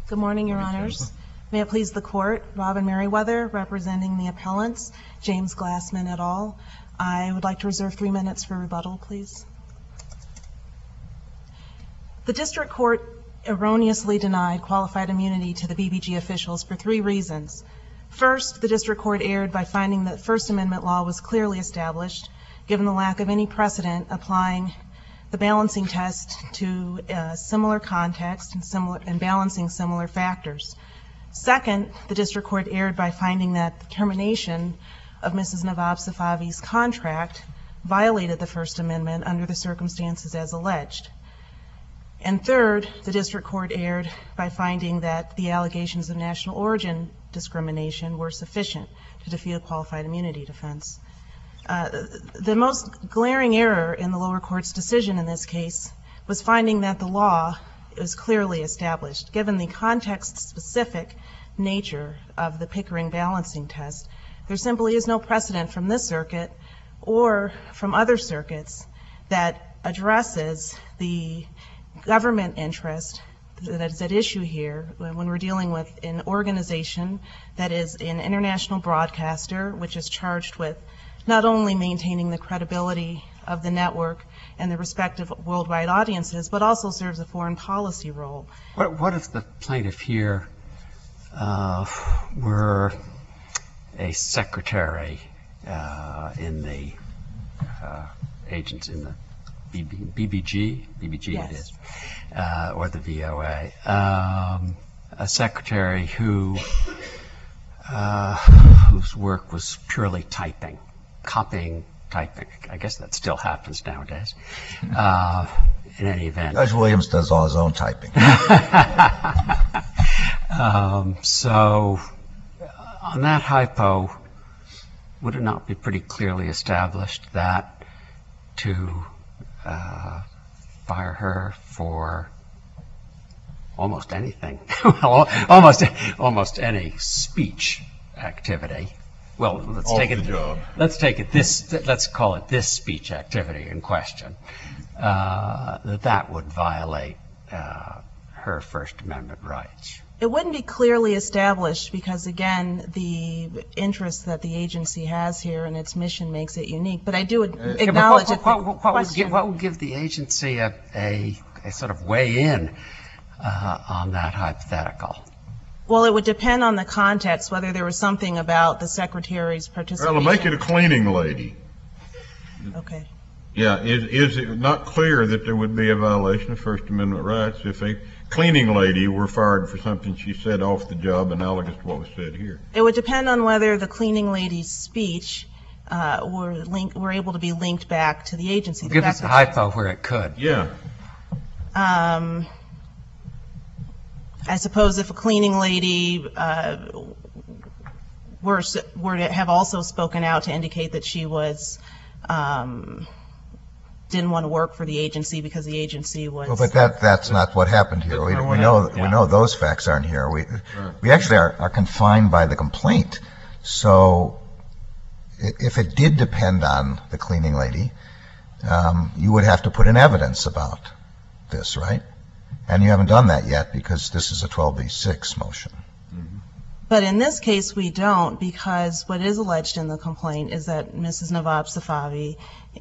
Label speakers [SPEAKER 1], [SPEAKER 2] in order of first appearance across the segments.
[SPEAKER 1] Good morning, Your Honors. May it please the Court, Robin Merriweather, representing the appellants, James Glassman et al. I would like to reserve 3 minutes for rebuttal, please. The District Court erroneously denied qualified immunity to the BBG officials for 3 reasons. First, the District Court erred by finding that First Amendment law was clearly established, given the lack of any precedent applying the balancing test to a similar context and balancing similar factors. Second, the District Court erred by finding that the termination of Mrs. Nawab Safavi's contract violated the First Amendment under the circumstances as alleged. And third, the District Court erred by finding that the allegations of national origin discrimination were sufficient to defeat a qualified immunity defense. The most glaring error in the lower court's decision in this case was finding that the law is clearly established. Given the context-specific nature of the Pickering balancing test, there simply is no precedent from this circuit or from other circuits that addresses the government interest that is at issue here when we're dealing with an organization that is an international broadcaster, which is charged with not only maintaining the credibility of the network and the respective worldwide audiences, but also serves a foreign policy role.
[SPEAKER 2] What if the plaintiff here were a secretary in the agents in the BBG yes. It is, or the VOA, a secretary whose work was purely typing, copying, typing. I guess that still happens nowadays. In any event,
[SPEAKER 3] Judge Williams does all his own typing.
[SPEAKER 2] So, on that hypo, would it not be pretty clearly established that to fire her for almost anything, almost any speech activity? Well, let's call it this speech activity in question. That would violate her First Amendment rights.
[SPEAKER 1] It wouldn't be clearly established because, again, the interest that the agency has here and its mission makes it unique. But I do acknowledge that
[SPEAKER 2] what would give the agency a sort of weigh in on that hypothetical?
[SPEAKER 1] Well, it would depend on the context, whether there was something about the secretary's participation.
[SPEAKER 4] Well, to make it a cleaning lady.
[SPEAKER 1] Okay.
[SPEAKER 4] Yeah, is it not clear that there would be a violation of First Amendment rights if a cleaning lady were fired for something she said off the job analogous to what was said here?
[SPEAKER 1] It would depend on whether the cleaning lady's speech were able to be linked back to the agency.
[SPEAKER 2] Give us a hypo where it could.
[SPEAKER 4] Yeah.
[SPEAKER 1] I suppose if a cleaning lady were to have also spoken out to indicate that she was didn't want to work for the agency because the agency was.
[SPEAKER 3] Well, but that's not what happened here. We know those facts aren't here. We actually are confined by the complaint. So if it did depend on the cleaning lady, you would have to put in evidence about this, right? And you haven't done that yet because this is a 12b-6 motion.
[SPEAKER 1] But in this case, we don't, because what is alleged in the complaint is that Mrs. Nawab Safavi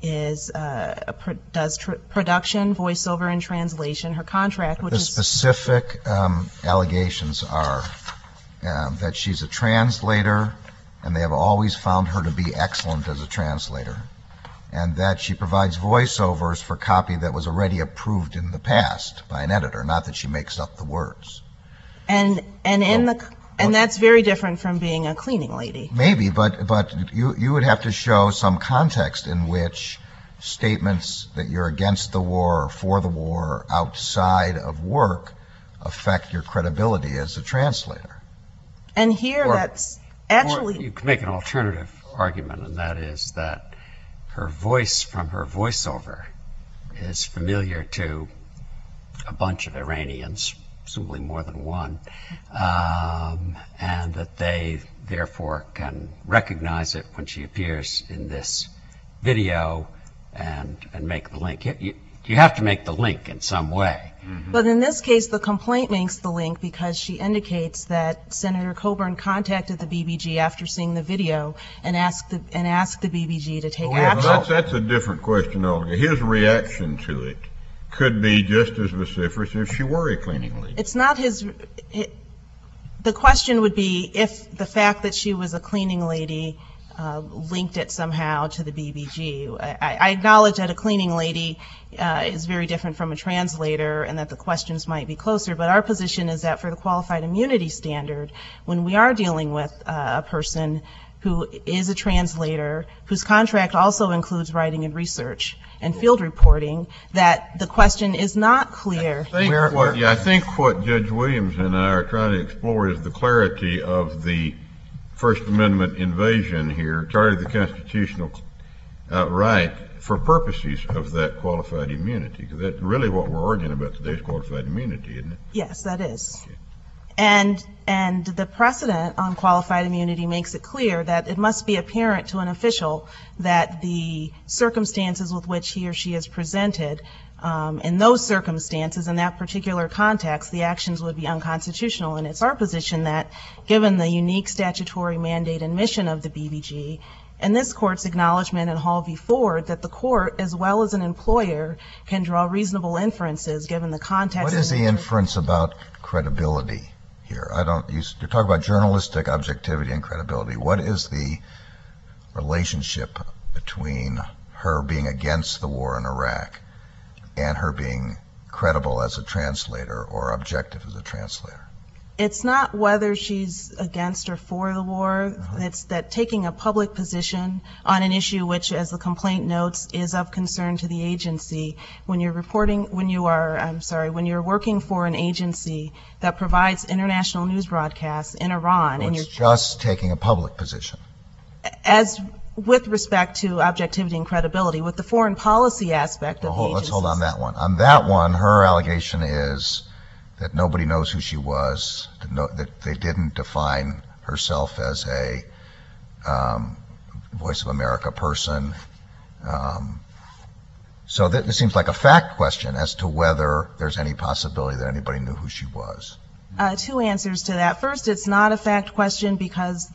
[SPEAKER 1] does production, voiceover, and translation. Her contract, which is...
[SPEAKER 3] The specific allegations are that she's a translator, and they have always found her to be excellent as a translator, and that she provides voiceovers for copy that was already approved in the past by an editor, not that she makes up the words.
[SPEAKER 1] And that's very different from being a cleaning lady.
[SPEAKER 3] Maybe, but you would have to show some context in which statements that you're against the war or for the war outside of work affect your credibility as a translator.
[SPEAKER 1] And here that's actually...
[SPEAKER 2] Or you could make an alternative argument, and that is that her voice from her voiceover is familiar to a bunch of Iranians, presumably more than one, and that they therefore can recognize it when she appears in this video and make the link. You have to make the link in some way.
[SPEAKER 1] But in this case, the complaint makes the link because she indicates that Senator Coburn contacted the BBG after seeing the video and asked the BBG to take action.
[SPEAKER 4] That's a different question altogether. His reaction to it could be just as vociferous if she were a cleaning lady.
[SPEAKER 1] It's not his. The question would be if the fact that she was a cleaning lady linked it somehow to the BBG. I acknowledge that a cleaning lady is very different from a translator and that the questions might be closer, but our position is that for the qualified immunity standard, when we are dealing with a person who is a translator, whose contract also includes writing and research and field reporting, that the question is not clear.
[SPEAKER 4] I think what Judge Williams and I are trying to explore is the clarity of the First Amendment invasion here, charted the constitutional right for purposes of that qualified immunity. Because that's really what we're arguing about today is qualified immunity, isn't it?
[SPEAKER 1] Yes, that is. Okay. And the precedent on qualified immunity makes it clear that it must be apparent to an official that the circumstances with which he or she is presented, in those circumstances, in that particular context, the actions would be unconstitutional. And it's our position that, given the unique statutory mandate and mission of the BBG, and this Court's acknowledgement in Hall v. Ford that the Court, as well as an employer, can draw reasonable inferences given the context.
[SPEAKER 3] What is the inference about credibility here? You're talking about journalistic objectivity and credibility. What is the relationship between her being against the war in Iraq and her being credible as a translator or objective as a translator?
[SPEAKER 1] It's not whether she's against or for the war. It's that taking a public position on an issue which, as the complaint notes, is of concern to the agency. When you're working for an agency that provides international news broadcasts in Iran,
[SPEAKER 3] and you're just taking a public position.
[SPEAKER 1] As with respect to objectivity and credibility, with the foreign policy aspect of the agency.
[SPEAKER 3] Let's hold on that one. On that one, her allegation is that nobody knows who she was, that they didn't define herself as a Voice of America person. So this seems like a fact question as to whether there's any possibility that anybody knew who she was.
[SPEAKER 1] Two answers to that. First, it's not a fact question because,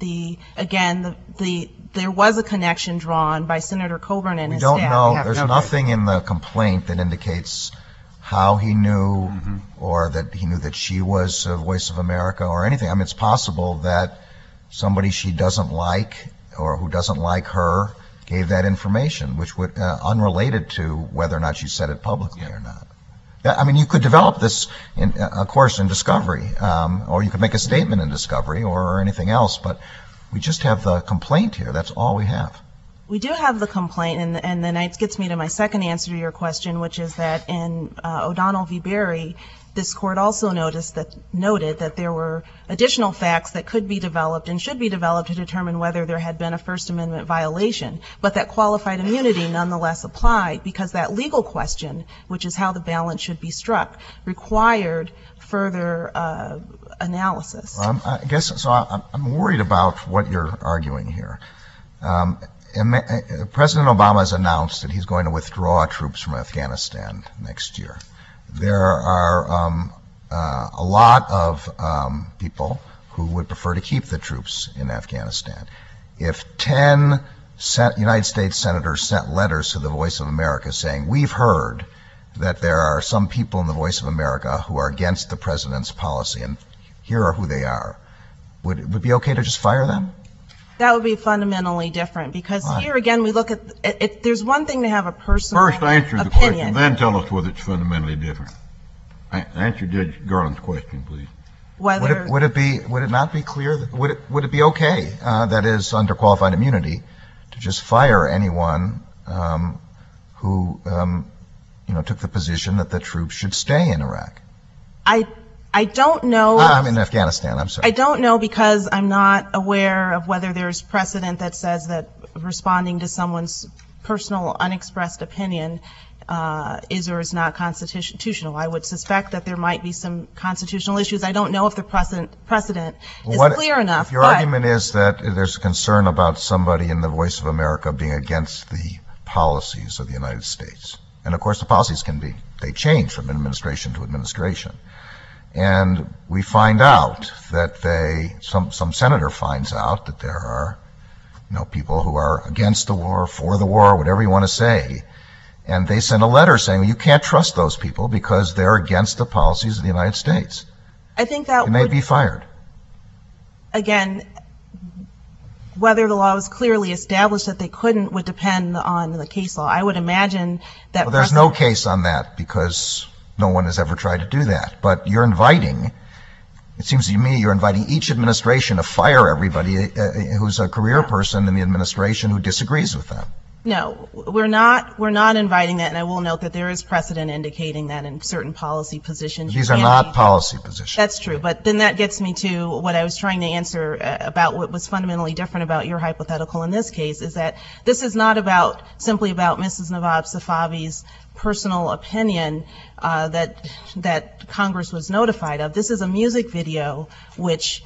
[SPEAKER 1] there was a connection drawn by Senator Coburn and his staff.
[SPEAKER 3] We don't know. There's nothing in the complaint that indicates how he knew or that he knew that she was a Voice of America or anything. I mean, it's possible that somebody she doesn't like or who doesn't like her gave that information, which would unrelated to whether or not she said it publicly or not. I mean, you could develop this, of course, in discovery, or you could make a statement in discovery or anything else, but we just have the complaint here. That's all we have.
[SPEAKER 1] We do have the complaint, and then it gets me to my second answer to your question, which is that in O'Donnell v. Berry, this Court also noted that there were additional facts that could be developed and should be developed to determine whether there had been a First Amendment violation, but that qualified immunity nonetheless applied because that legal question, which is how the balance should be struck, required further analysis.
[SPEAKER 3] I guess so. I'm worried about what you're arguing here. President Obama has announced that he's going to withdraw troops from Afghanistan next year. There are a lot of people who would prefer to keep the troops in Afghanistan. If 10 United States senators sent letters to the Voice of America saying, we've heard that there are some people in the Voice of America who are against the president's policy, and here are who they are, would it be okay to just fire them?
[SPEAKER 1] That would be fundamentally different because here again we look at it. There's one thing to have a personal
[SPEAKER 4] opinion. First answer the question, then tell us whether it's fundamentally different. Answer Judge Garland's question, please.
[SPEAKER 3] Would it not be clear? Would it be okay? That is under qualified immunity to just fire anyone who took the position that the troops should stay in Iraq.
[SPEAKER 1] I don't know.
[SPEAKER 3] I'm in Afghanistan, I'm sorry.
[SPEAKER 1] I don't know because I'm not aware of whether there's precedent that says that responding to someone's personal unexpressed opinion is or is not constitutional. I would suspect that there might be some constitutional issues. I don't know if the precedent is clear enough.
[SPEAKER 3] If your argument is that there's a concern about somebody in the Voice of America being against the policies of the United States. And of course, the policies they change from administration to administration. And we find out that some senator finds out that there are, people who are against the war, for the war, whatever you want to say. And they send a letter saying, well, you can't trust those people because they're against the policies of the United States.
[SPEAKER 1] I think that
[SPEAKER 3] And they'd be fired.
[SPEAKER 1] Again, whether the law was clearly established that they couldn't would depend on the case law. I would imagine that...
[SPEAKER 3] Well, there's no case on that because no one has ever tried to do that. But it seems to me you're inviting each administration to fire everybody who's a career person in the administration who disagrees with them.
[SPEAKER 1] No, we're not inviting that, and I will note that there is precedent indicating that in certain policy positions.
[SPEAKER 3] These are not policy positions.
[SPEAKER 1] That's true, but then that gets me to what I was trying to answer about what was fundamentally different about your hypothetical in this case, is that this is not simply about Mrs. Nawab Safavi's personal opinion that Congress was notified of. This is a music video which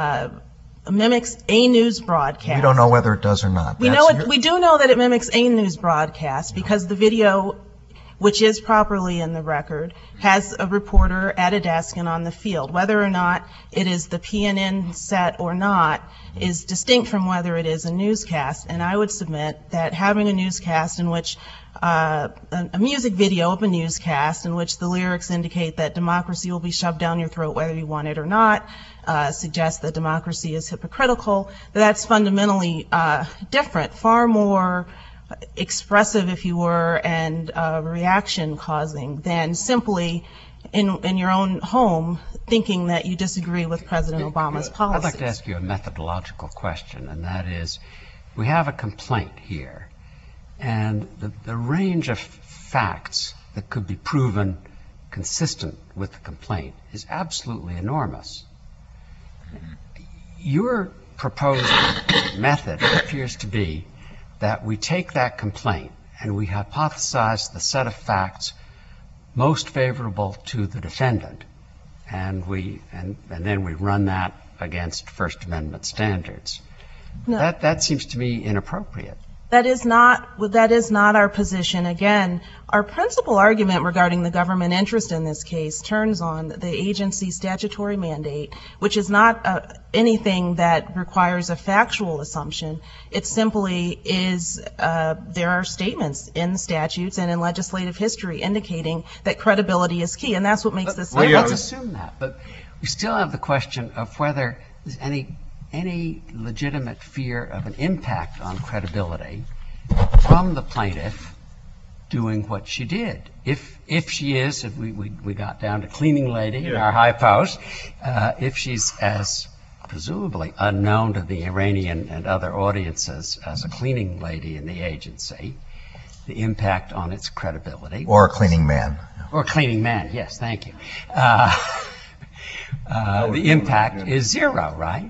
[SPEAKER 1] mimics a news broadcast.
[SPEAKER 3] We don't know whether it does or not.
[SPEAKER 1] We do know that it mimics a news broadcast because the video, which is properly in the record, has a reporter at a desk and on the field. Whether or not it is the PNN set or not is distinct from whether it is a newscast. And I would submit that having a newscast in which a music video of a newscast in which the lyrics indicate that democracy will be shoved down your throat whether you want it or not, suggests that democracy is hypocritical, that's fundamentally different, far more expressive, if you were, and reaction causing than simply in your own home thinking that you disagree with President Obama's policies.
[SPEAKER 2] I'd like to ask you a methodological question, and that is, we have a complaint here, and the range of facts that could be proven consistent with the complaint is absolutely enormous. Your proposed method appears to be that we take that complaint and we hypothesize the set of facts most favorable to the defendant, and then we run that against First Amendment standards.
[SPEAKER 1] No.
[SPEAKER 2] That seems to me inappropriate.
[SPEAKER 1] That is not our position. Again, our principal argument regarding the government interest in this case turns on the agency's statutory mandate, which is not anything that requires a factual assumption. It simply is there are statements in the statutes and in legislative history indicating that credibility is key, and that's what makes this.
[SPEAKER 2] Let's assume that, but we still have the question of whether there's any legitimate fear of an impact on credibility from the plaintiff doing what she did. If she is, if we got down to cleaning lady in our high post, if she's as presumably unknown to the Iranian and other audiences as a cleaning lady in the agency, the impact on its credibility.
[SPEAKER 3] Or a cleaning man.
[SPEAKER 2] Or a cleaning man, yes, thank you. The impact is zero, right?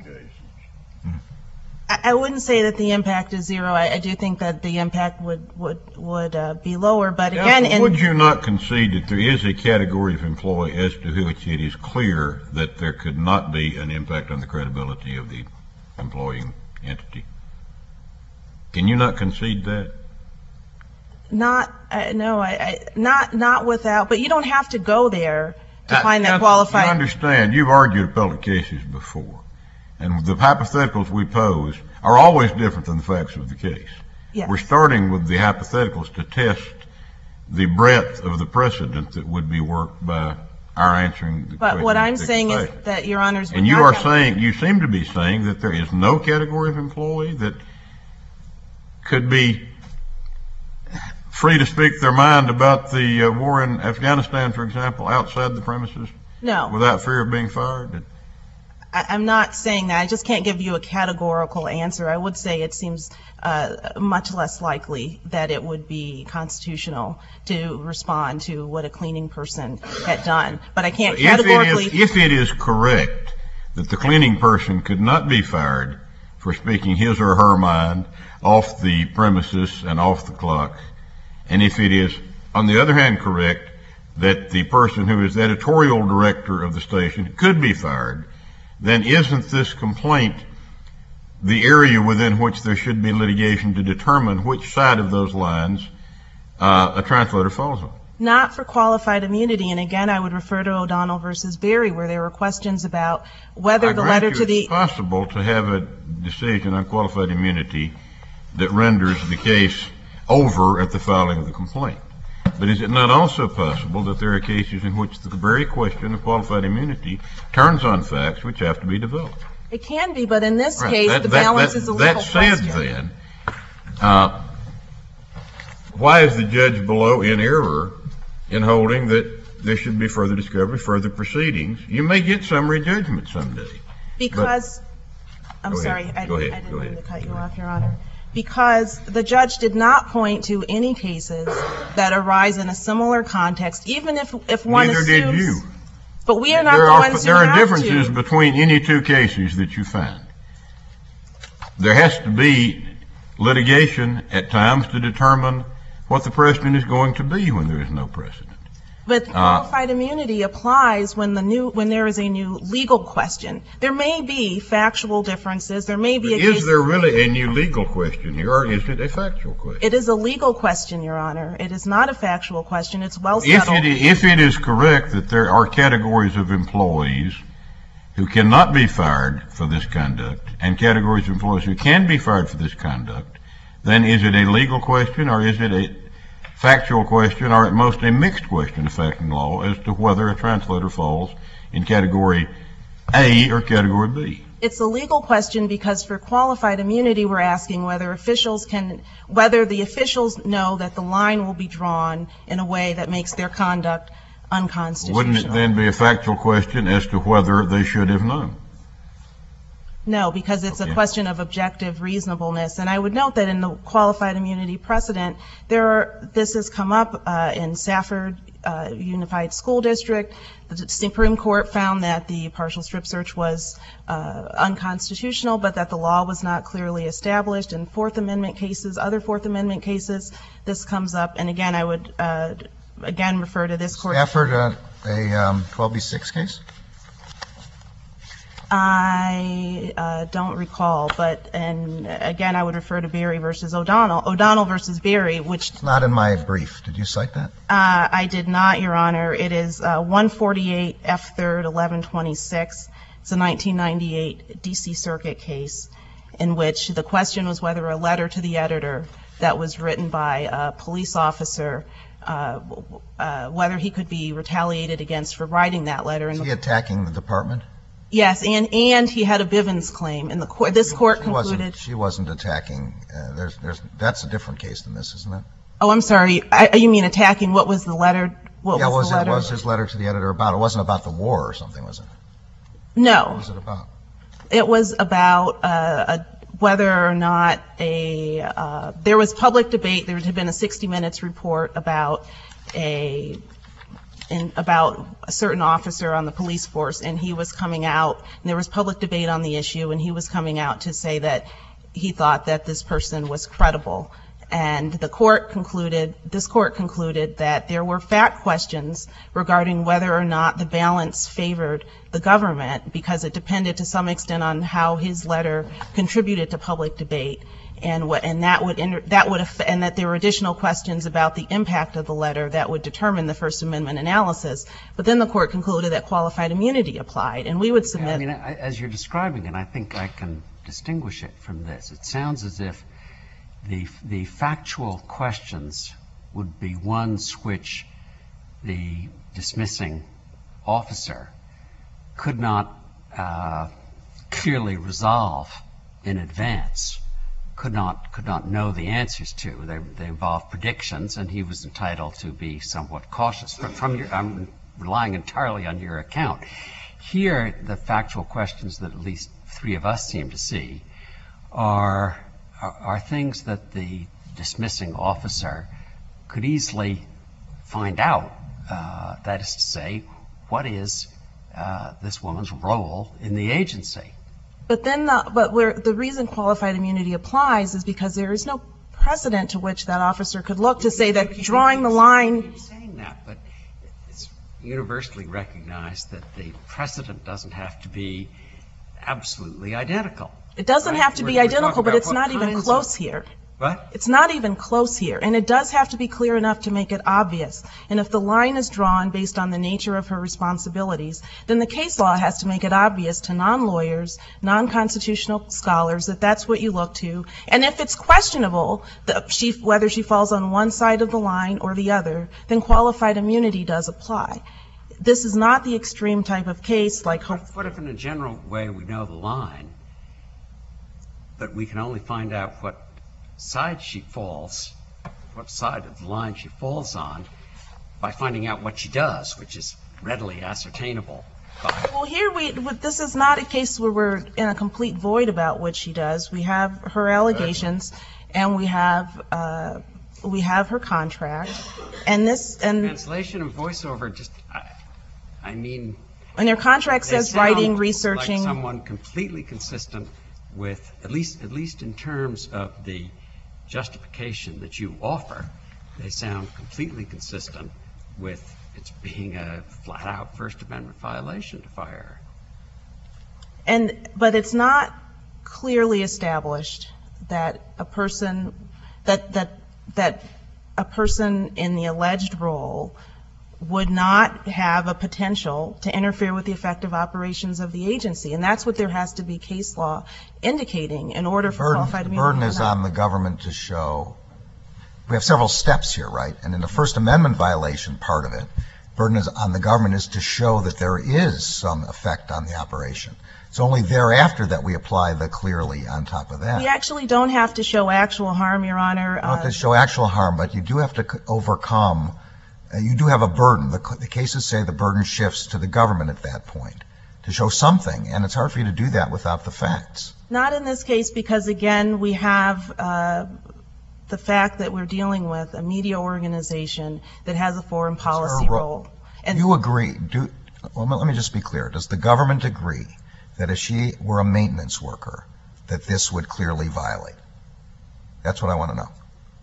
[SPEAKER 1] I wouldn't say that the impact is zero. I do think that the impact would be lower. But again,
[SPEAKER 4] would you not concede that there is a category of employee as to which it is clear that there could not be an impact on the credibility of the employing entity? Can you not concede that?
[SPEAKER 1] Not without. But you don't have to go there to find that qualified.
[SPEAKER 4] You understand? You've argued appellate cases before. And the hypotheticals we pose are always different than the facts of the case.
[SPEAKER 1] Yes.
[SPEAKER 4] We're starting with the hypotheticals to test the breadth of the precedent that would be worked by our answering the question.
[SPEAKER 1] But what I'm saying is that, Your Honors,
[SPEAKER 4] and you are saying, you seem to be saying that there is no category of employee that could be free to speak their mind about the war in Afghanistan, for example, outside the premises?
[SPEAKER 1] No.
[SPEAKER 4] Without fear of being fired?
[SPEAKER 1] I'm not saying that. I just can't give you a categorical answer. I would say it seems much less likely that it would be constitutional to respond to what a cleaning person had done. But I can't categorically...
[SPEAKER 4] If it is correct that the cleaning person could not be fired for speaking his or her mind off the premises and off the clock, and if it is, on the other hand, correct that the person who is the editorial director of the station could be fired, then isn't this complaint the area within which there should be litigation to determine which side of those lines a translator falls on.
[SPEAKER 1] Not for qualified immunity, and again, I would refer to O'Donnell versus Berry, where there were questions about whether the letter to the...
[SPEAKER 4] It's possible to have a decision on qualified immunity that renders the case over at the filing of the complaint. But is it not also possible that there are cases in which the very question of qualified immunity turns on facts which have to be developed?
[SPEAKER 1] It can be, but in this case, the balance is a legal question.
[SPEAKER 4] That said, then, why is the judge below in error in holding that there should be further discovery, further proceedings? You may get summary judgment someday.
[SPEAKER 1] Because, I'm sorry, I
[SPEAKER 4] Go
[SPEAKER 1] didn't
[SPEAKER 4] ahead.
[SPEAKER 1] mean to cut you off, Your Honor. Because the judge did not point to any cases that arise in a similar context, even if one assumes...
[SPEAKER 4] Neither did you.
[SPEAKER 1] But we are not the ones who
[SPEAKER 4] There
[SPEAKER 1] have
[SPEAKER 4] are differences
[SPEAKER 1] to.
[SPEAKER 4] between any two cases that you find. There has to be litigation at times to determine what the precedent is going to be when there is no precedent.
[SPEAKER 1] But qualified immunity applies when there is a new legal question. There may be factual differences. There may be a case...
[SPEAKER 4] Is there really a new legal question here, or is it a factual question?
[SPEAKER 1] It is a legal question, Your Honor. It is not a factual question. It's well settled.
[SPEAKER 4] If it is correct that there are categories of employees who cannot be fired for this conduct and categories of employees who can be fired for this conduct, then is it a legal question, or is it a factual question, or at most a mixed question of fact and law as to whether a translator falls in category A or category B?
[SPEAKER 1] It's a legal question because for qualified immunity, we're asking whether the officials know that the line will be drawn in a way that makes their conduct unconstitutional.
[SPEAKER 4] Wouldn't it then be a factual question as to whether they should have known?
[SPEAKER 1] No, because it's a question of objective reasonableness. And I would note that in the qualified immunity precedent, this has come up in Safford Unified School District. The Supreme Court found that the partial strip search was unconstitutional, but that the law was not clearly established. In Fourth Amendment cases, other Fourth Amendment cases, this comes up. And again, I would again refer to this court.
[SPEAKER 3] Stafford, a 12B6 case?
[SPEAKER 1] I don't recall, and again, I would refer to Berry versus O'Donnell. O'Donnell versus Berry, which...
[SPEAKER 3] It's not in my brief. Did you cite that?
[SPEAKER 1] I did not, Your Honor. It is 148 F. 3rd 1126. It's a 1998 D.C. Circuit case in which the question was whether a letter to the editor that was written by a police officer, whether he could be retaliated against for writing that letter.
[SPEAKER 3] Is he attacking the department?
[SPEAKER 1] Yes, and he had a Bivens claim, and this court concluded...
[SPEAKER 3] She wasn't attacking. That's a different case than this, isn't it?
[SPEAKER 1] Oh, I'm sorry. You mean attacking? What was the letter? What
[SPEAKER 3] was his letter to the editor about? It wasn't about the war or something, was it?
[SPEAKER 1] No.
[SPEAKER 3] What was it about?
[SPEAKER 1] It was about whether or not there was public debate. There had been a 60 Minutes report about a certain officer on the police force, and he was coming out, and there was public debate on the issue, and he was coming out to say that he thought that this person was credible. And this court concluded that there were fact questions regarding whether or not the balance favored the government, because it depended to some extent on how his letter contributed to public debate. And that there were additional questions about the impact of the letter that would determine the First Amendment analysis. But then the court concluded that qualified immunity applied, and we would submit.
[SPEAKER 2] Yeah, I mean, as you're describing it, I think I can distinguish it from this. It sounds as if the factual questions would be ones which the dismissing officer could not clearly resolve in advance. Could not know the answers to. They involve predictions, and he was entitled to be somewhat cautious. I'm relying entirely on your account. Here, the factual questions that at least three of us seem to see are things that the dismissing officer could easily find out. That is to say, what is this woman's role in the agency?
[SPEAKER 1] But the reason qualified immunity applies is because there is no precedent to which that officer could look to say that drawing the line.
[SPEAKER 2] I'm saying that, but it's universally recognized that the precedent doesn't have to be absolutely identical.
[SPEAKER 1] It doesn't have to be identical, but it's not even close here.
[SPEAKER 2] What?
[SPEAKER 1] It's not even close here, and it does have to be clear enough to make it obvious. And if the line is drawn based on the nature of her responsibilities, then the case law has to make it obvious to non-lawyers, non-constitutional scholars that that's what you look to. And if it's questionable whether she falls on one side of the line or the other, then qualified immunity does apply. This is not the extreme type of case like
[SPEAKER 2] What if in a general way we know the line, but we can only find out what side she falls, what side of the line she falls on, by finding out what she does, which is readily ascertainable.
[SPEAKER 1] Well, here this is not a case where we're in a complete void about what she does. We have her allegations, and we have her contract, and
[SPEAKER 2] Translation and voiceover just, I mean.
[SPEAKER 1] And their contract says writing, researching.
[SPEAKER 2] Like someone completely consistent with, at least in terms of the justification that you offer, they sound completely consistent with its being a flat-out First Amendment violation to fire her.
[SPEAKER 1] But it's not clearly established that a person in the alleged role would not have a potential to interfere with the effective operations of the agency. And that's what there has to be case law indicating in order for qualified immunity.
[SPEAKER 3] The burden is on the government to show. We have several steps here, right? And in the First Amendment violation part of it, burden is on the government is to show that there is some effect on the operation. It's only thereafter that we apply the clearly on top of that.
[SPEAKER 1] We actually don't have to show actual harm, Your Honor.
[SPEAKER 3] You don't have to show actual harm, but you do have to overcome. You do have a burden. The cases say the burden shifts to the government at that point to show something, and it's hard for you to do that without the facts.
[SPEAKER 1] Not in this case because, again, we have the fact that we're dealing with a media organization that has a foreign policy role.
[SPEAKER 3] And you agree. Let me just be clear. Does the government agree that if she were a maintenance worker, that this would clearly violate? That's what I want to know.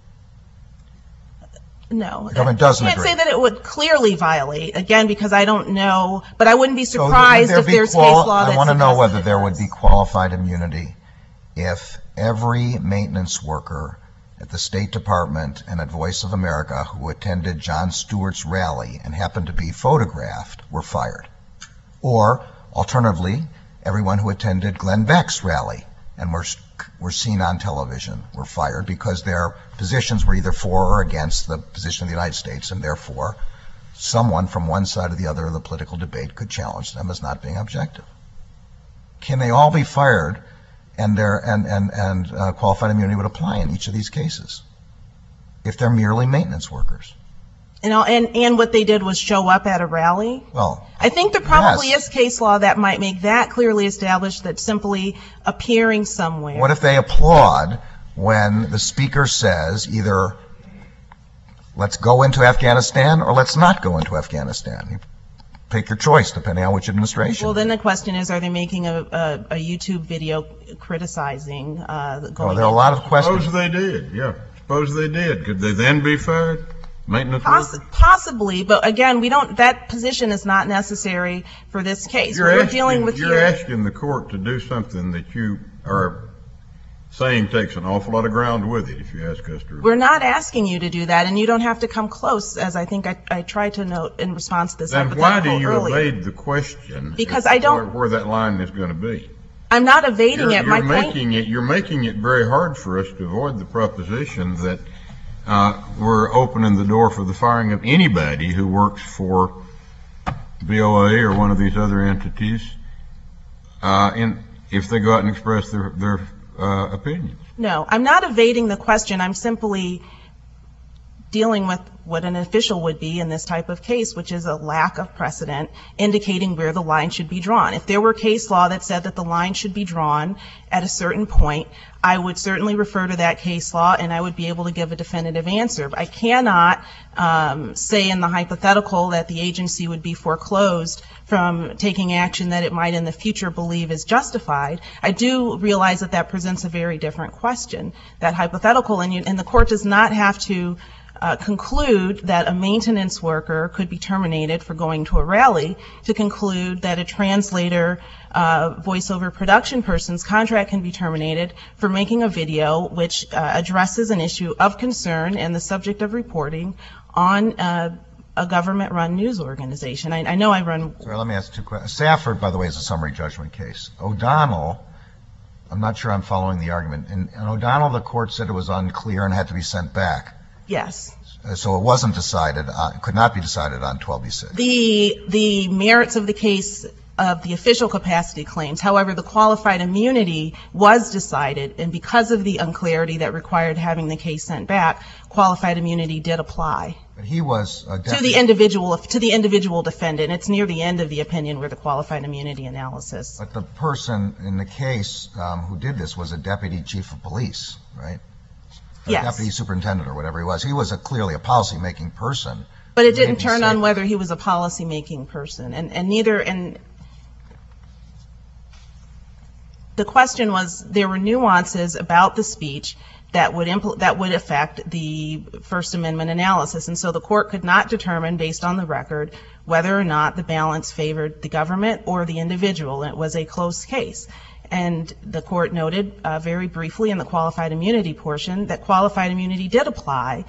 [SPEAKER 1] No.
[SPEAKER 3] The government doesn't agree.
[SPEAKER 1] I can't say that it would clearly violate, again, because I don't know, but I wouldn't be surprised if there's case law that
[SPEAKER 3] I want to know whether
[SPEAKER 1] suggests
[SPEAKER 3] there would be qualified immunity if every maintenance worker at the State Department and at Voice of America who attended Jon Stewart's rally and happened to be photographed were fired. Or, alternatively, everyone who attended Glenn Beck's rally and were seen on television were fired because their positions were either for or against the position of the United States, and therefore someone from one side or the other of the political debate could challenge them as not being objective. Can they all be fired and qualified immunity would apply in each of these cases if they're merely maintenance workers?
[SPEAKER 1] And what they did was show up at a rally?
[SPEAKER 3] Well,
[SPEAKER 1] I think there probably is case law that might make that clearly established, that simply appearing somewhere.
[SPEAKER 3] What if they applaud when the speaker says either let's go into Afghanistan or let's not go into Afghanistan? You take your choice depending on which administration.
[SPEAKER 1] Well, then the question is, are they making a YouTube video criticizing going
[SPEAKER 3] there are a lot of questions.
[SPEAKER 4] Suppose they did, yeah. Suppose they did. Could they then be fired? Maintenance
[SPEAKER 1] Possibly, but again, that position is not necessary for this case.
[SPEAKER 4] You're asking the court to do something that you are saying takes an awful lot of ground with it, if you ask us to.
[SPEAKER 1] We're not asking you to do that, and you don't have to come close, as I think I tried to note in response to this hypothetical earlier.
[SPEAKER 4] Then why do you evade the question
[SPEAKER 1] because I don't
[SPEAKER 4] where that line is going to be?
[SPEAKER 1] I'm not evading it.
[SPEAKER 4] You're making it very hard for us to avoid the proposition that we're opening the door for the firing of anybody who works for VOA or one of these other entities if they go out and express their opinions.
[SPEAKER 1] No, I'm not evading the question. I'm simply dealing with what an official would be in this type of case, which is a lack of precedent indicating where the line should be drawn. If there were case law that said that the line should be drawn at a certain point, I would certainly refer to that case law and I would be able to give a definitive answer. I cannot say in the hypothetical that the agency would be foreclosed from taking action that it might in the future believe is justified. I do realize that presents a very different question. That hypothetical, and the court does not have to conclude that a maintenance worker could be terminated for going to a rally, to conclude that a translator, voiceover production person's contract can be terminated for making a video which addresses an issue of concern and the subject of reporting on a government-run news organization. I know I run...
[SPEAKER 3] Sorry, let me ask 2 questions. Safford, by the way, is a summary judgment case. O'Donnell, I'm not sure I'm following the argument. In O'Donnell, the court said it was unclear and had to be sent back.
[SPEAKER 1] Yes.
[SPEAKER 3] So it wasn't decided, could not be decided on 12b-6.
[SPEAKER 1] The merits of the case of the official capacity claims, however, the qualified immunity was decided, and because of the unclarity that required having the case sent back, qualified immunity did apply.
[SPEAKER 3] But he was a
[SPEAKER 1] to the individual defendant. It's near the end of the opinion where the qualified immunity analysis.
[SPEAKER 3] But the person in the case who did this was a deputy chief of police, right?
[SPEAKER 1] Yes.
[SPEAKER 3] Deputy superintendent or whatever he was. He was clearly a policy-making person.
[SPEAKER 1] But it didn't turn on whether he was a policy-making person, and the question was, there were nuances about the speech that would affect the First Amendment analysis, and so the court could not determine, based on the record, whether or not the balance favored the government or the individual. It was a close case. And the court noted very briefly in the qualified immunity portion that qualified immunity did apply,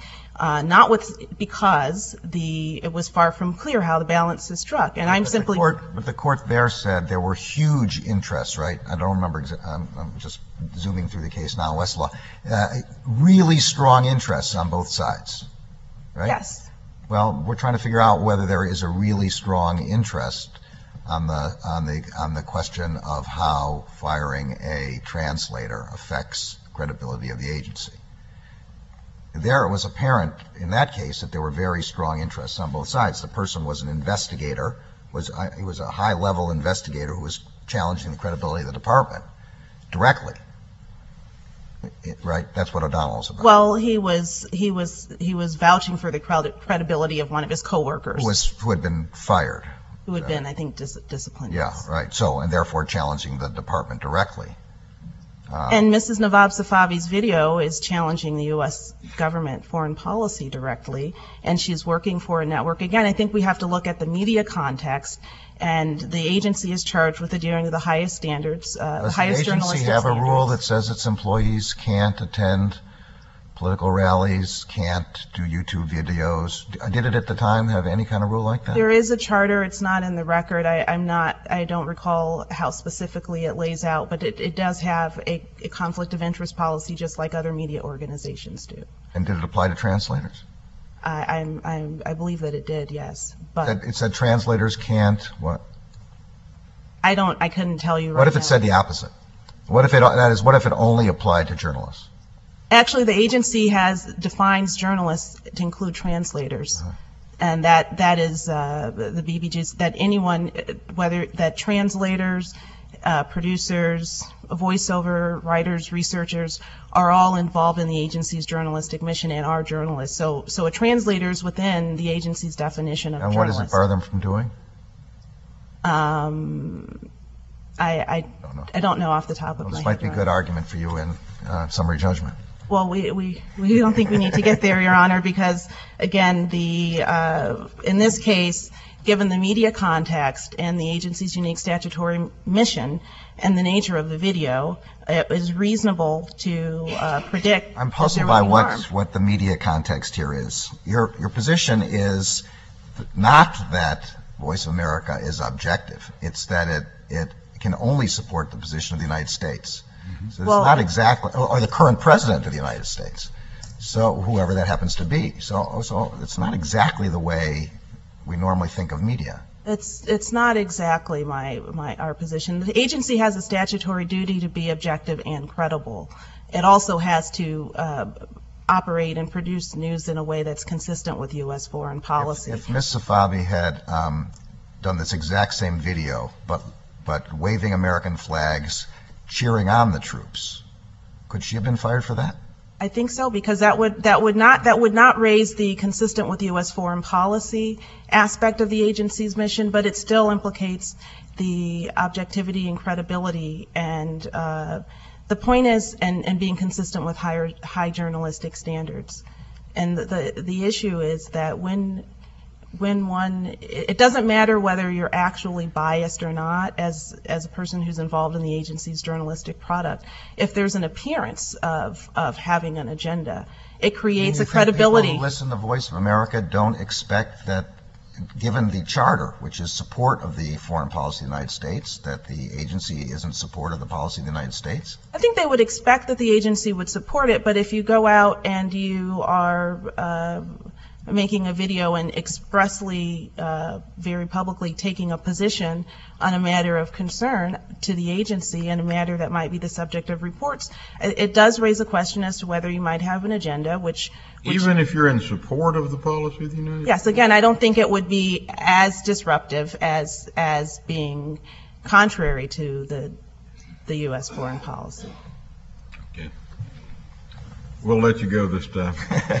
[SPEAKER 1] because it was far from clear how the balance is struck. And I'm simply...
[SPEAKER 3] But the court there said there were huge interests, right? I don't remember, I'm just zooming through the case now, Westlaw. Really strong interests on both sides, right?
[SPEAKER 1] Yes.
[SPEAKER 3] Well, we're trying to figure out whether there is a really strong interest on the question of how firing a translator affects credibility of the agency. There it was apparent in that case that there were very strong interests on both sides. The person was an investigator, he was a high-level investigator who was challenging the credibility of the department directly. Right? That's what O'Donnell was about.
[SPEAKER 1] Well, he was vouching for the credibility of one of his coworkers
[SPEAKER 3] who had been fired.
[SPEAKER 1] Who had been, I think, disciplined.
[SPEAKER 3] Yeah, right. So, and therefore challenging the department directly.
[SPEAKER 1] And Mrs. Nawab Safavi's video is challenging the U.S. government foreign policy directly, and she's working for a network. Again, I think we have to look at the media context, and the agency is charged with adhering to the highest standards, the highest journalistic standards.
[SPEAKER 3] Does the agency have a rule that says its employees can't attend political rallies, can't do YouTube videos? Did it at the time have any kind of rule like that?
[SPEAKER 1] There is a charter. It's not in the record. I don't recall how specifically it lays out, but it does have a conflict of interest policy just like other media organizations do.
[SPEAKER 3] And did it apply to translators?
[SPEAKER 1] I believe that it did, yes. But
[SPEAKER 3] it said translators can't what?
[SPEAKER 1] I couldn't tell you right now.
[SPEAKER 3] What if it said the opposite? What if it only applied to journalists?
[SPEAKER 1] Actually, the agency defines journalists to include translators, and that is the BBG's, that anyone, that translators, producers, voiceover writers, researchers are all involved in the agency's journalistic mission and are journalists. So a translator is within the agency's definition of journalist.
[SPEAKER 3] And what does it bar them from doing?
[SPEAKER 1] I don't know off the top of my head.
[SPEAKER 3] This might be a good argument for you in summary judgment.
[SPEAKER 1] Well, we don't think we need to get there, Your Honor, because, again, in this case, given the media context and the agency's unique statutory mission and the nature of the video, it is reasonable to predict.
[SPEAKER 3] I'm puzzled by what the media context here is. Your position is not that Voice of America is objective. It's that it can only support the position of the United States. So it's not exactly, or the current president of the United States, so whoever that happens to be. So it's not exactly the way we normally think of media.
[SPEAKER 1] It's not exactly our position. The agency has a statutory duty to be objective and credible. It also has to operate and produce news in a way that's consistent with U.S. foreign policy.
[SPEAKER 3] If Ms. Safavi had done this exact same video, but waving American flags, cheering on the troops, could she have been fired for that?
[SPEAKER 1] I think so, because that would not raise the consistent with U.S. foreign policy aspect of the agency's mission, but it still implicates the objectivity and credibility. And the point is, and being consistent with high journalistic standards. And the issue is that when one, it doesn't matter whether you're actually biased or not as a person who's involved in the agency's journalistic product. If there's an appearance of having an agenda, it creates a credibility.
[SPEAKER 3] People who listen to Voice of America don't expect that, given the charter, which is support of the foreign policy of the United States, that the agency is in support of the policy of the United States?
[SPEAKER 1] I think they would expect that the agency would support it, but if you go out and you are making a video and expressly, very publicly taking a position on a matter of concern to the agency and a matter that might be the subject of reports, it does raise a question as to whether you might have an agenda, which
[SPEAKER 4] even if you're in support of the policy of the United States?
[SPEAKER 1] Yes, again, I don't think it would be as disruptive as being contrary to the U.S. foreign policy.
[SPEAKER 4] Okay. We'll let you go this time.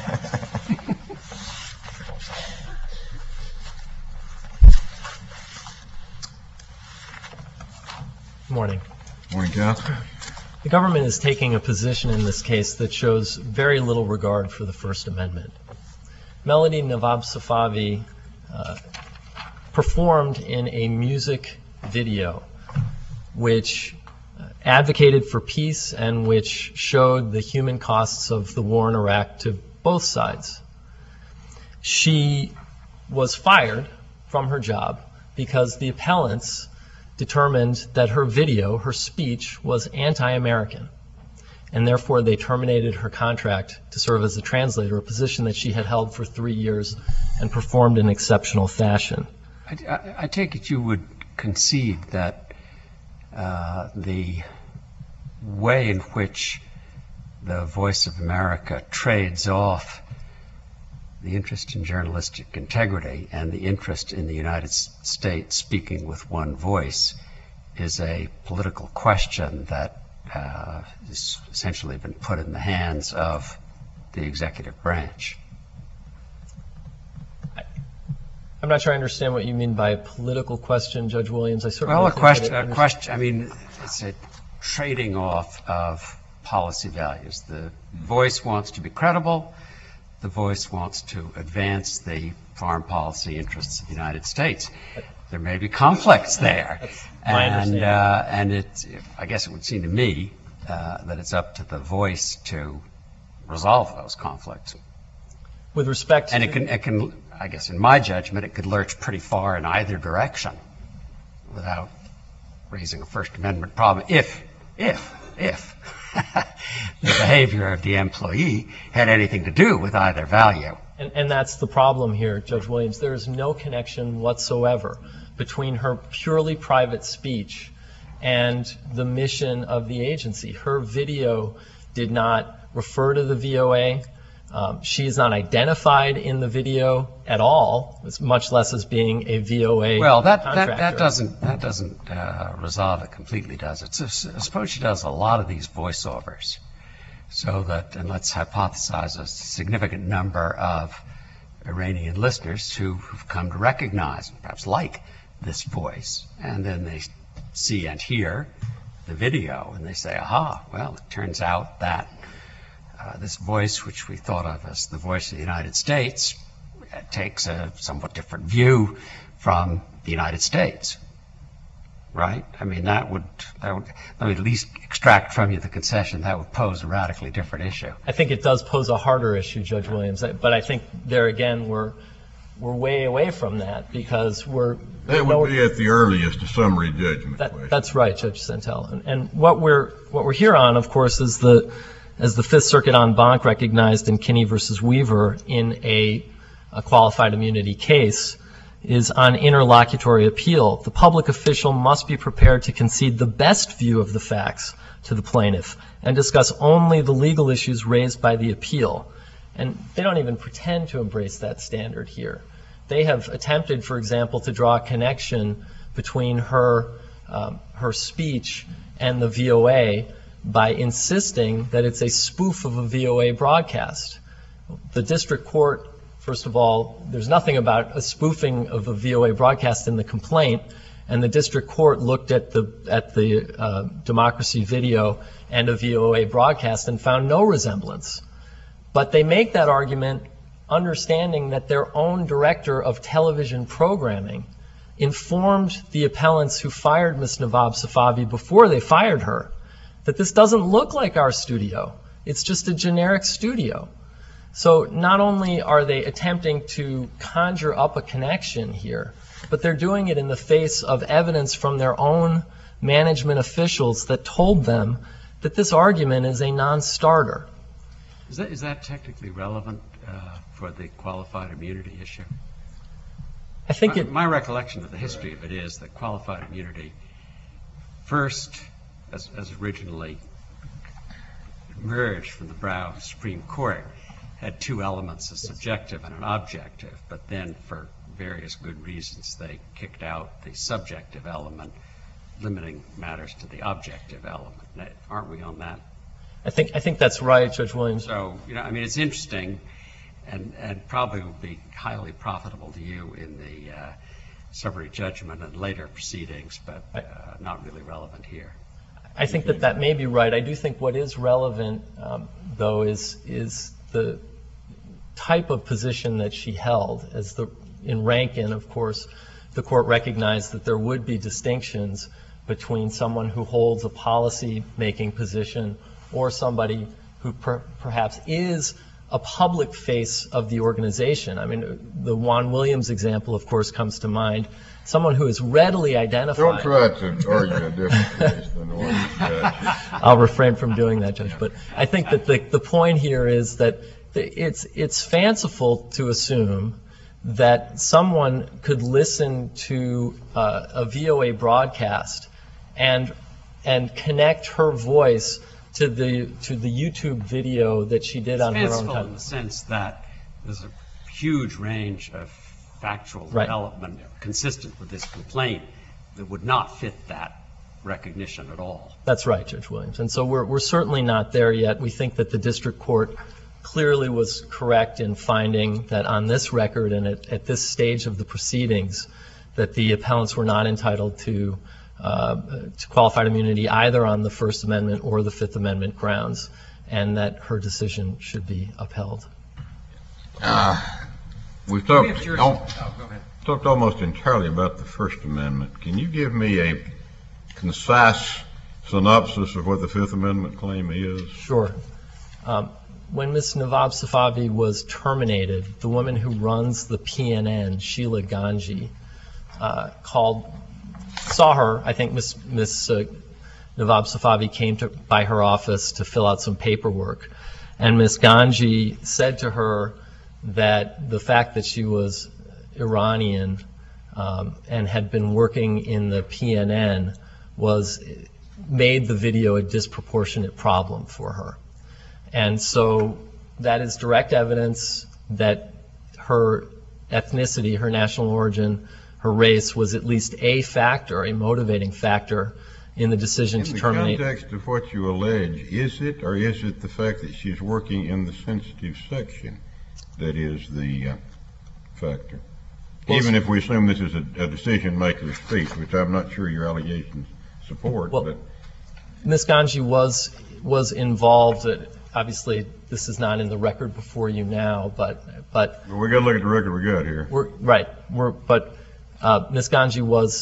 [SPEAKER 5] Morning.
[SPEAKER 4] Morning, counsel.
[SPEAKER 5] The government is taking a position in this case that shows very little regard for the First Amendment. Melody Nawab Safavi performed in a music video which advocated for peace and which showed the human costs of the war in Iraq to both sides. She was fired from her job because the appellants determined that her video, her speech, was anti-American, and therefore they terminated her contract to serve as a translator, a position that she had held for 3 years and performed in exceptional fashion.
[SPEAKER 2] I take it you would concede that the way in which the Voice of America trades off the interest in journalistic integrity and the interest in the United States speaking with one voice is a political question that has essentially been put in the hands of the executive branch.
[SPEAKER 5] I'm not sure I understand what you mean by a political question, Judge Williams. I certainly
[SPEAKER 2] Well,
[SPEAKER 5] think
[SPEAKER 2] a question. I mean, it's a trading off of policy values. The Voice wants to be credible. The Voice wants to advance the foreign policy interests of the United States. There may be conflicts there, and I guess it would seem to me that it's up to the Voice to resolve those conflicts.
[SPEAKER 5] With respect to...
[SPEAKER 2] And it can, I guess, in my judgment, it could lurch pretty far in either direction without raising a First Amendment problem if the behavior of the employee had anything to do with either value.
[SPEAKER 5] And that's the problem here, Judge Williams. There is no connection whatsoever between her purely private speech and the mission of the agency. Her video did not refer to the VOA. She is not identified in the video at all, much less as being a VOA contractor.
[SPEAKER 2] That doesn't resolve it completely, does it? So, suppose she does a lot of these voiceovers, so that, and let's hypothesize a significant number of Iranian listeners who've come to recognize, perhaps like, this voice, and then they see and hear the video, and they say, aha, well, it turns out that this voice, which we thought of as the voice of the United States, takes a somewhat different view from the United States, right? I mean, that would let me at least extract from you the concession that would pose a radically different issue.
[SPEAKER 5] I think it does pose a harder issue, Judge Williams, but I think there again we're way away from that because
[SPEAKER 4] that would be at the earliest a summary judgment.
[SPEAKER 5] That's right, Judge Santel. And what we're here on, of course, is as the Fifth Circuit en banc recognized in Kinney versus Weaver in a qualified immunity case, is on interlocutory appeal. The public official must be prepared to concede the best view of the facts to the plaintiff and discuss only the legal issues raised by the appeal. And they don't even pretend to embrace that standard here. They have attempted, for example, to draw a connection between her speech and the VOA by insisting that it's a spoof of a VOA broadcast. The district court, first of all, there's nothing about a spoofing of a VOA broadcast in the complaint, and the district court looked at the Democracy video and a VOA broadcast and found no resemblance. But they make that argument understanding that their own director of television programming informed the appellants who fired Ms. Nawab Safavi before they fired her that this doesn't look like our studio. It's just a generic studio. So not only are they attempting to conjure up a connection here, but they're doing it in the face of evidence from their own management officials that told them that this argument is a non-starter.
[SPEAKER 2] Is that technically relevant for the qualified immunity issue?
[SPEAKER 5] I think it...
[SPEAKER 2] My recollection of the history of it is that qualified immunity first, as originally emerged from the brow of the Supreme Court, had two elements, a subjective and an objective, but then for various good reasons they kicked out the subjective element, limiting matters to the objective element. Aren't we on that?
[SPEAKER 5] I think that's right, Judge Williams.
[SPEAKER 2] So, I mean, it's interesting and probably will be highly profitable to you in the summary judgment and later proceedings, but not really relevant here.
[SPEAKER 5] I think that may be right. I do think what is relevant, though, is the type of position that she held. In Rankin, of course, the court recognized that there would be distinctions between someone who holds a policy-making position or somebody who perhaps is a public face of the organization. I mean, the Juan Williams example, of course, comes to mind. Someone who is readily identified.
[SPEAKER 4] Don't try to argue a different case than the one you got.
[SPEAKER 5] I'll refrain from doing that, Judge. But I think that the point here is that it's fanciful to assume that someone could listen to a VOA broadcast and connect her voice to the YouTube video that she did on her own
[SPEAKER 2] time. It's fanciful in the sense that there's a huge range of factual development consistent with this complaint that would not fit that recognition at all.
[SPEAKER 5] That's right, Judge Williams. And so we're certainly not there yet. We think that the district court clearly was correct in finding that on this record and at this stage of the proceedings that the appellants were not entitled to qualified immunity either on the First Amendment or the Fifth Amendment grounds, and that her decision should be upheld.
[SPEAKER 4] We've talked almost entirely about the First Amendment. Can you give me a concise synopsis of what the Fifth Amendment claim is?
[SPEAKER 5] Sure. When Ms. Nawab Safavi was terminated, the woman who runs the PNN, Sheila Ganji, saw her. I think Ms. Nawab Safavi came by her office to fill out some paperwork. And Ms. Ganji said to her that the fact that she was Iranian and had been working in the PNN made the video a disproportionate problem for her. And so that is direct evidence that her ethnicity, her national origin, her race was at least a factor, a motivating factor in the decision to terminate.
[SPEAKER 4] In the context of what you allege, is it or is it the fact that she's working in the sensitive section that is the factor? Even if we assume this is a decision-maker's speech, which I'm not sure your allegations support.
[SPEAKER 5] Well, Ms. Ganji was involved. Obviously, this is not in the record before you now, but
[SPEAKER 4] we got to look at the record we got here.
[SPEAKER 5] But Ms. Ganji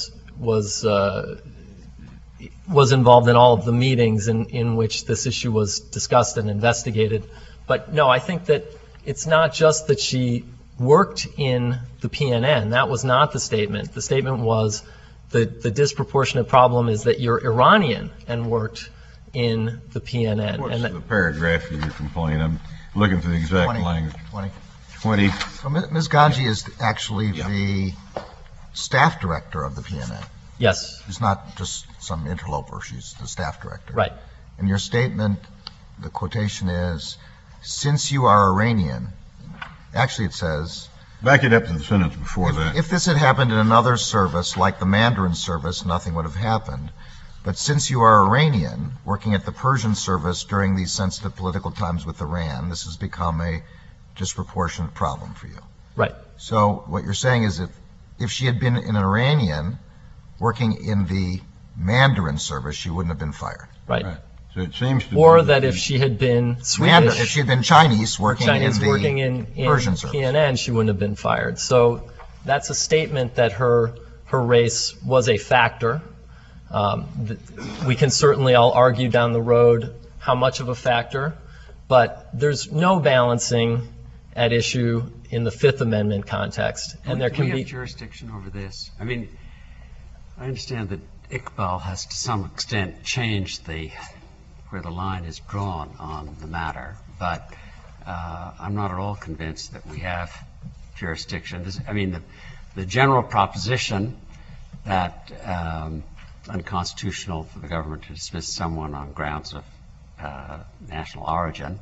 [SPEAKER 5] was involved in all of the meetings in which this issue was discussed and investigated. But no, I think that it's not just that she worked in the PNN. That was not the statement. The statement was the disproportionate problem is that you're Iranian and worked in the PNN.
[SPEAKER 4] What's the paragraph in your complaint? I'm looking for the exact language. 20.
[SPEAKER 3] So Ms. Ganji is actually the staff director of the PNN.
[SPEAKER 5] Yes.
[SPEAKER 3] She's not just some interloper. She's the staff director.
[SPEAKER 5] Right.
[SPEAKER 3] In your statement, the quotation is, since you are Iranian, actually it says,
[SPEAKER 4] back it up to the sentence before that.
[SPEAKER 3] If this had happened in another service, like the Mandarin service, nothing would have happened. But since you are Iranian, working at the Persian service during these sensitive political times with Iran, this has become a disproportionate problem for you.
[SPEAKER 5] Right.
[SPEAKER 3] So what you're saying is that if she had been an Iranian working in the Mandarin service, she wouldn't have been fired.
[SPEAKER 5] Right.
[SPEAKER 4] So it seems to
[SPEAKER 5] Or
[SPEAKER 4] be
[SPEAKER 5] that if she had been
[SPEAKER 3] If
[SPEAKER 5] Swedish,
[SPEAKER 3] she had been Chinese working
[SPEAKER 5] Chinese
[SPEAKER 3] in
[SPEAKER 5] working
[SPEAKER 3] the
[SPEAKER 5] in
[SPEAKER 3] Persian service.
[SPEAKER 5] PNN, she wouldn't have been fired. So that's a statement that her race was a factor. We can certainly all argue down the road how much of a factor, but there's no balancing at issue in the Fifth Amendment context. And there
[SPEAKER 2] Do
[SPEAKER 5] can
[SPEAKER 2] we
[SPEAKER 5] be
[SPEAKER 2] have jurisdiction over this? I mean, I understand that Iqbal has to some extent changed where the line is drawn on the matter, but I'm not at all convinced that we have jurisdiction. I mean, the general proposition that unconstitutional for the government to dismiss someone on grounds of national origin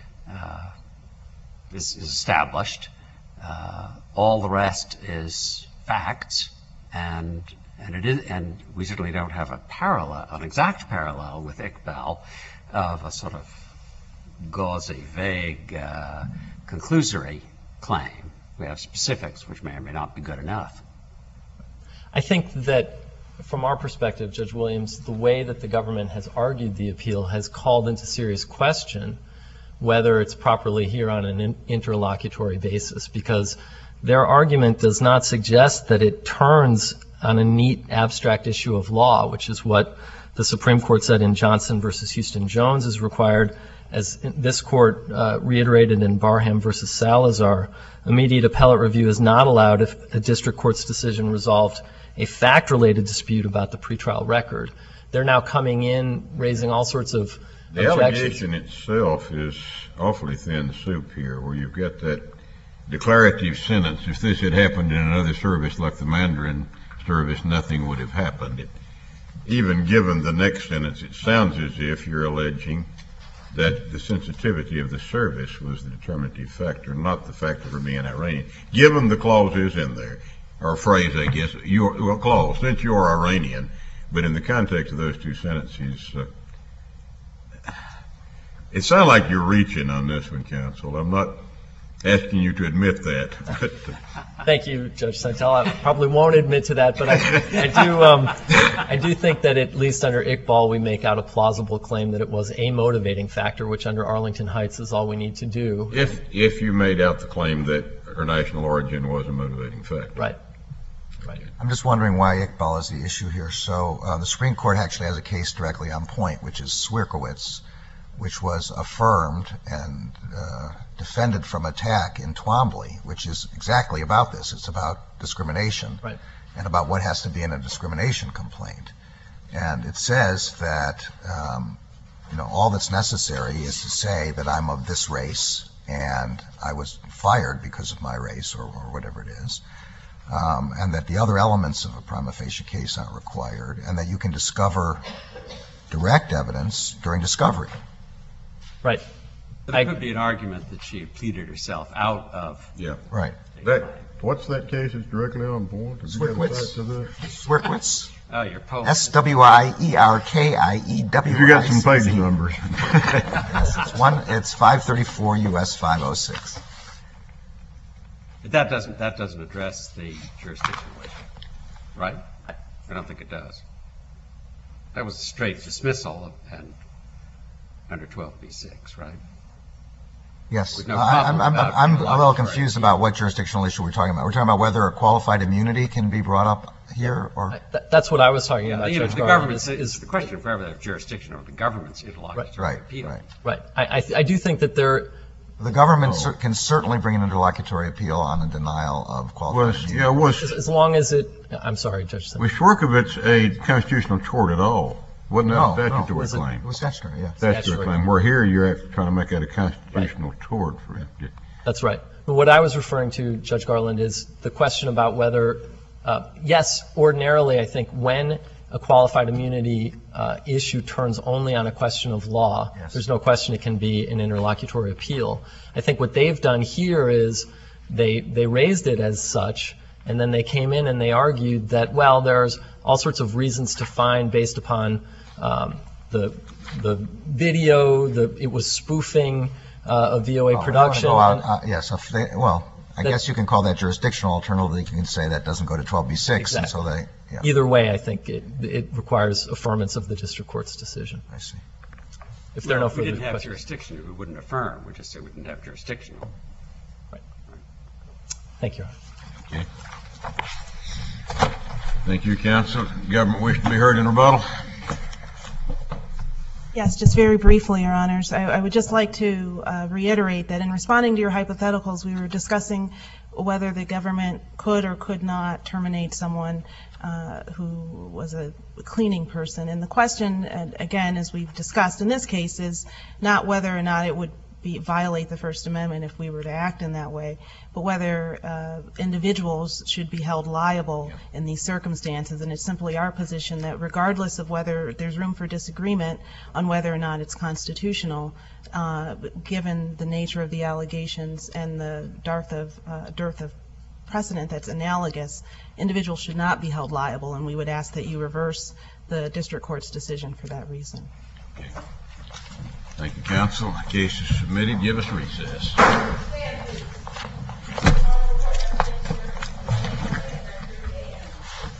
[SPEAKER 2] is established. All the rest is facts, and we certainly don't have an exact parallel with Iqbal of a sort of gauzy, vague, conclusory claim. We have specifics, which may or may not be good enough.
[SPEAKER 5] I think that from our perspective, Judge Williams, the way that the government has argued the appeal has called into serious question whether it's properly here on an interlocutory basis, because their argument does not suggest that it turns on a neat abstract issue of law, which is what the Supreme Court said in Johnson versus Houston Jones is required, as this court reiterated in Barham versus Salazar. Immediate appellate review is not allowed if a district court's decision resolved a fact-related dispute about the pretrial record. They're now coming in, raising all sorts of
[SPEAKER 4] The
[SPEAKER 5] objections.
[SPEAKER 4] allegation itself is awfully thin soup here, where you've got that declarative sentence, if this had happened in another service like the Mandarin service, nothing would have happened. Even given the next sentence, it sounds as if you're alleging that the sensitivity of the service was the determinative factor, not the fact of her being Iranian. Given the clauses in there, or phrase, I guess, clause, since you're Iranian, but in the context of those two sentences, it sounds like you're reaching on this one, counsel. I'm not asking you to admit that.
[SPEAKER 5] Thank you, Judge Santel. I probably won't admit to that, but I do think that at least under Iqbal we make out a plausible claim that it was a motivating factor, which under Arlington Heights is all we need to do.
[SPEAKER 4] If you made out the claim that her national origin was a motivating factor.
[SPEAKER 5] Right.
[SPEAKER 3] I'm just wondering why Iqbal is the issue here. So the Supreme Court actually has a case directly on point, which is Swierkiewicz, which was affirmed and defended from attack in Twombly, which is exactly about this. It's about discrimination and about what has to be in a discrimination complaint. And it says that all that's necessary is to say that I'm of this race and I was fired because of my race or whatever it is. And that the other elements of a prima facie case aren't required, and that you can discover direct evidence during discovery.
[SPEAKER 5] Right.
[SPEAKER 2] But it could be an argument that she had pleaded herself out of.
[SPEAKER 4] Yeah.
[SPEAKER 3] Right.
[SPEAKER 4] What's that case that's directly on point?
[SPEAKER 3] Swierkiewicz. Swierkiewicz.
[SPEAKER 2] Oh, you're post.
[SPEAKER 3] Swierkiewicz.
[SPEAKER 4] You got some page numbers.
[SPEAKER 3] Yes, it's 534 U.S. 506.
[SPEAKER 2] But that doesn't address the jurisdictional issue, right? I don't think it does. That was a straight dismissal and under 12b-6, right?
[SPEAKER 3] Yes.
[SPEAKER 2] With no problem about
[SPEAKER 3] I'm a little
[SPEAKER 2] interlocutory
[SPEAKER 3] confused about what jurisdictional issue we're talking about. We're talking about whether a qualified immunity can be brought up here, or
[SPEAKER 5] That's what I was talking about,
[SPEAKER 2] You know,
[SPEAKER 5] Judge
[SPEAKER 2] the
[SPEAKER 5] Garland,
[SPEAKER 2] government's is the question of whether they have jurisdiction over the government's interlocutory appeal.
[SPEAKER 3] right.
[SPEAKER 5] Right. I do think that there.
[SPEAKER 3] The government can certainly bring an interlocutory appeal on a denial of qualified immunity.
[SPEAKER 5] As long as it. I'm sorry, Judge.
[SPEAKER 4] Was Swierkiewicz a constitutional tort at all? Wasn't that a statutory claim?
[SPEAKER 3] It was statutory, yeah.
[SPEAKER 4] Statutory claim. Where here you're actually trying to make that a constitutional tort.
[SPEAKER 5] That's right. But what I was referring to, Judge Garland, is the question about whether, yes, ordinarily I think when a qualified immunity issue turns only on a question of law, there's no question it can be an interlocutory appeal. I think what they've done here is they raised it as such, and then they came in and they argued that, well, there's all sorts of reasons to find based upon the video, it was spoofing a VOA production.
[SPEAKER 3] Yes. I guess you can call that jurisdictional. Alternatively, you can say that doesn't go to 12b-6.
[SPEAKER 5] Exactly.
[SPEAKER 3] And so
[SPEAKER 5] Either way, I think it requires affirmance of the district court's decision.
[SPEAKER 3] I see.
[SPEAKER 5] If there are no
[SPEAKER 2] If we
[SPEAKER 5] further
[SPEAKER 2] didn't have
[SPEAKER 5] questions.
[SPEAKER 2] jurisdiction, we wouldn't affirm. We just say we didn't have jurisdiction.
[SPEAKER 5] Thank you.
[SPEAKER 4] Okay. Thank you, counsel. Government wish to be heard in rebuttal?
[SPEAKER 1] Yes, just very briefly, Your Honors. I would just like to reiterate that in responding to your hypotheticals, we were discussing whether the government could or could not terminate someone who was a cleaning person. And the question, again, as we've discussed in this case, is not whether or not it would violate the First Amendment if we were to act in that way, but whether individuals should be held liable in these circumstances. And it's simply our position that regardless of whether there's room for disagreement on whether or not it's constitutional, given the nature of the allegations and the dearth of precedent that's analogous, individuals should not be held liable, and we would ask that you reverse the district court's decision for that reason.
[SPEAKER 4] Okay. Thank you, counsel. The case is submitted. Give us recess.